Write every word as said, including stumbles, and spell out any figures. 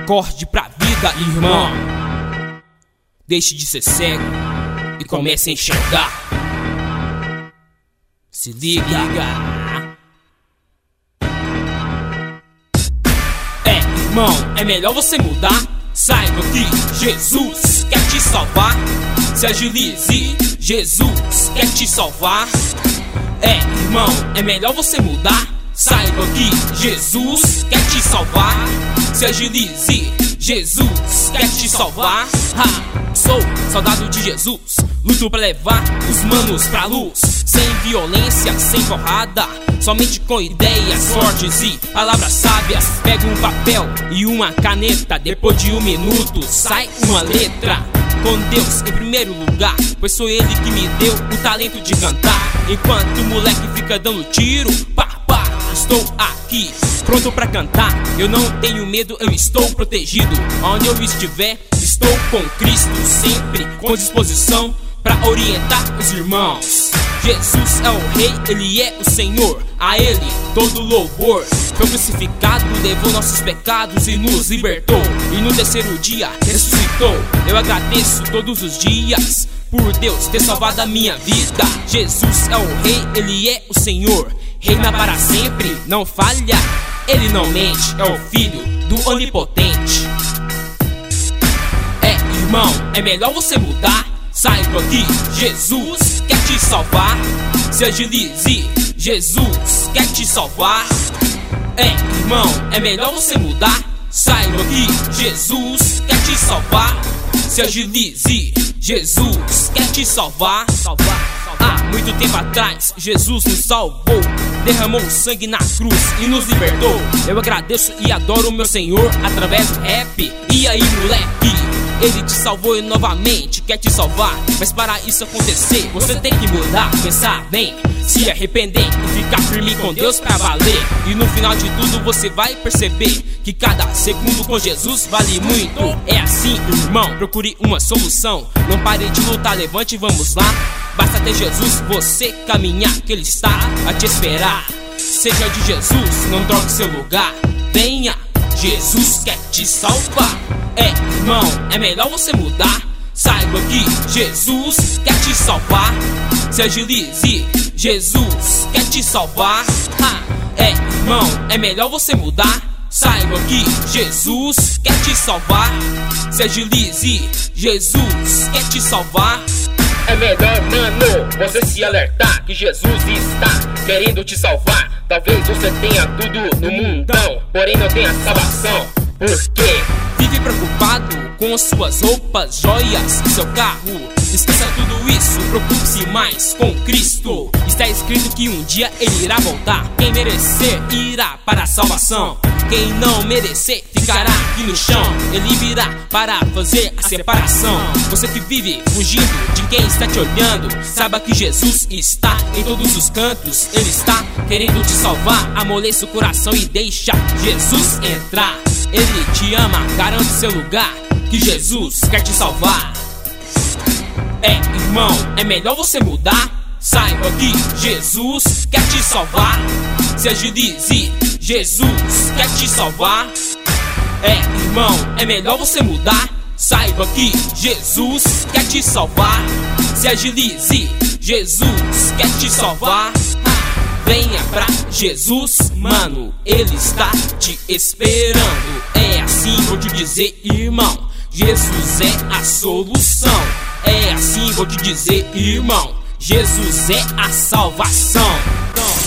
Acorde pra vida, irmão. Deixe de ser cego e comece a enxergar. Se liga. É, irmão, é melhor você mudar. Saiba que Jesus quer te salvar. Se agilize, Jesus quer te salvar. É, irmão, é melhor você mudar. Saiba que Jesus quer te salvar. Se agilize, Jesus quer te salvar. Ha, sou soldado de Jesus, luto pra levar os manos pra luz. Sem violência, sem porrada, somente com ideias fortes e palavras sábias. Pega um papel e uma caneta, depois de um minuto sai uma letra. Com Deus em primeiro lugar, pois sou Ele que me deu o talento de cantar. Enquanto o moleque fica dando tiro, pá, pá, estou aqui, pronto pra cantar. Eu não tenho medo, eu estou protegido. Onde eu estiver, estou com Cristo, sempre com disposição pra orientar os irmãos. Jesus é o Rei, Ele é o Senhor, a Ele todo louvor. Foi crucificado, levou nossos pecados e nos libertou. E no terceiro dia ressuscitou. Eu agradeço todos os dias por Deus ter salvado a minha vida. Jesus é o Rei, Ele é o Senhor, reina para sempre, não falha, Ele não mente, é o Filho do Onipotente. É, irmão, é melhor você mudar. Saiba que Jesus quer te salvar. Se agilize, Jesus quer te salvar. É, irmão, é melhor você mudar. Saiba que Jesus quer te salvar. Se agilize, Jesus quer te salvar. Há muito tempo atrás, Jesus nos salvou, derramou sangue na cruz e nos libertou. Eu agradeço e adoro o meu Senhor através do rap. E aí, moleque? Ele te salvou e novamente quer te salvar. Mas para isso acontecer, você tem que mudar, pensar bem, se arrepender e ficar firme com Deus pra valer. E no final de tudo você vai perceber que cada segundo com Jesus vale muito. É assim, irmão, procure uma solução. Não pare de lutar, levante e vamos lá. Basta ter Jesus, você caminhar, que Ele está a te esperar. Seja de Jesus, não troque seu lugar. Venha, Jesus quer te salvar. É, irmão, é melhor você mudar. Saiba que Jesus quer te salvar. Se agilize, Jesus quer te salvar. Ha, é, irmão, é melhor você mudar. Saiba que Jesus quer te salvar. Se agilize, Jesus quer te salvar. É melhor, mano, você se alertar que Jesus está querendo te salvar. Talvez você tenha tudo no mundão, porém não tenha salvação. Por quê? Vive preocupado com suas roupas, joias e seu carro. Esqueça tudo isso, preocupe-se mais com Cristo. Está escrito que um dia Ele irá voltar. Quem merecer irá para a salvação. Quem não merecer ficará aqui no chão. Ele virá para fazer a separação. Você que vive fugindo de quem está te olhando, saiba que Jesus está em todos os cantos. Ele está querendo te salvar. Amoleça o coração e deixa Jesus entrar. Ele te ama, garante seu lugar, que Jesus quer te salvar. É, irmão, é melhor você mudar. Saiba que Jesus quer te salvar. Se agilize, Jesus quer te salvar. É, irmão, é melhor você mudar. Saiba que Jesus quer te salvar. Se agilize, Jesus quer te salvar. Venha pra Jesus, mano, Ele está te esperando. É assim, vou te dizer, irmão, Jesus é a solução. É assim, vou te dizer, irmão, Jesus é a salvação.